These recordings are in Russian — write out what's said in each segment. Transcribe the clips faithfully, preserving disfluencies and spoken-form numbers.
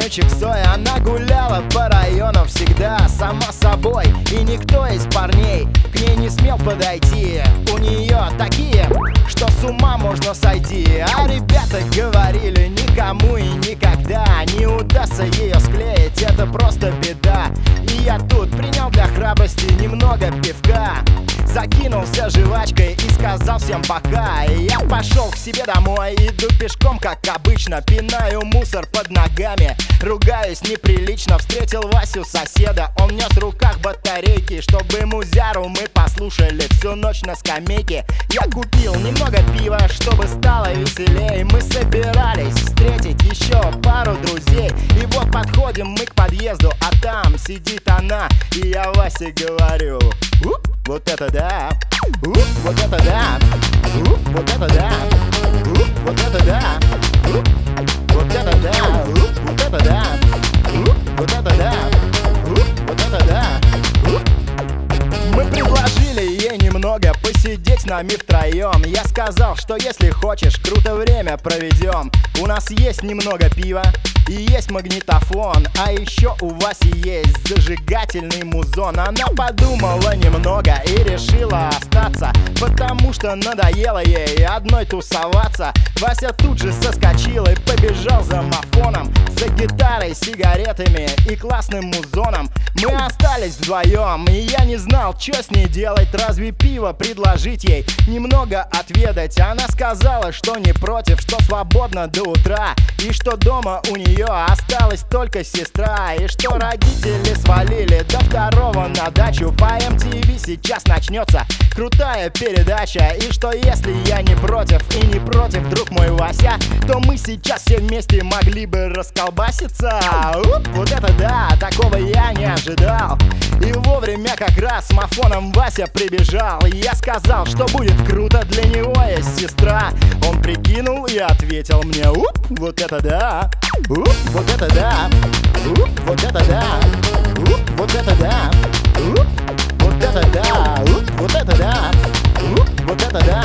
девочек Зоя. Она гуляла по району всегда сама собой, и никто из парней к ней не смел подойти. У нее такие, что с ума можно сойти. А ребята говорили, никому и никогда не удастся ее склеить, это просто беда. И я тут принял для храбрости немного пивка, закинулся жвачкой и сказал всем пока. И я пошел к себе домой, иду пешком, как обычно, пинаю мусор под ногами, ругаюсь неприлично. Встретил Васю, соседа, он нес в руках батарейки, чтобы музяру мы послушали всю ночь на скамейке. Я купил немного пива, чтобы стало веселей. Мы собирались встретить еще пару друзей, и вот подходим мы к подъезду, а там сидит она. И я Васе говорю: у, вот это да, у, вот это да, у, вот это да, у, вот это да, у, вот это да, у, вот это да, у, вот это да, у, вот это да, у. Мы предложили ей немного посидеть с нами втроем. Я сказал, что если хочешь, круто время проведем. У нас есть немного пива и есть магнитофон, а еще у Васи есть зажигательный музон. Она подумала немного и решила остаться, потому что надоело ей одной тусоваться. Вася тут же соскочил и побежал за мафоном, за гитарой, сигаретами и классным музоном. Мы остались вдвоем, и я не знал, что с ней делать. Разве пиво предложить ей немного отведать? Она сказала, что не против, что свободно до утра, и что дома у нее осталась только сестра, и что родители свалили до второго на дачу. По эм ти ви сейчас начнется крутая передача, и что если я не против и не против, друг мой Вася, то мы сейчас все вместе могли бы расколбаситься. Уп, вот это да, такого я не ожидал. И вовремя как раз с мафоном Вася прибежал, и я сказал, что будет круто, для него есть сестра. Он прикинул и ответил мне: уп, вот это да, уп, вот это да, уп, вот это да, уп, вот это да, уп, вот это да, уп, вот это да, уп, вот это да,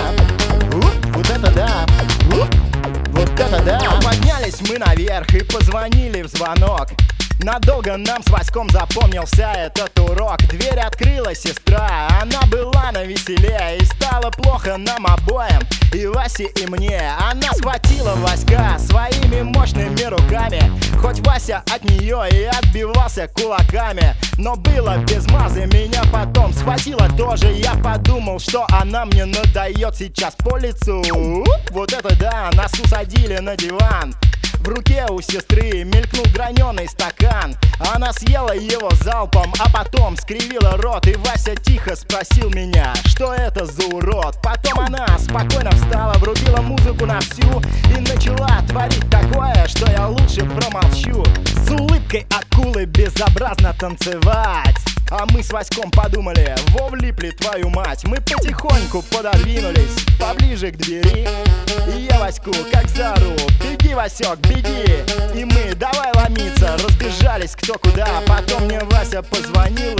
уп, вот это да, уп, вот это да. Поднялись мы наверх и позвонили в звонок. Надолго нам с Васьком запомнился этот урок. Дверь открыла сестра, она была навеселе, и стало плохо нам обоим, и Васе, и мне. Она схватила Васька своими мощными руками, хоть Вася от нее и отбивался кулаками, но было без мазы. Меня потом схватила тоже. Я подумал, что она мне надает сейчас по лицу. Вот это да, нас усадили на диван. В руке у сестры мелькнул граненый стакан. Она съела его залпом, а потом скривила рот. И Вася тихо спросил меня, что это за урод. Потом она спокойно встала, врубила музыку на всю и начала творить такое, что я лучше промолчу. С улыбкой акулы безобразно танцевать. А мы с Васьком подумали: во влипли, твою мать. Мы потихоньку пододвинулись поближе к двери, и я Ваську как заору: беги, Васек, беги. И мы давай ломиться, разбежались кто куда. Потом мне Вася позвонил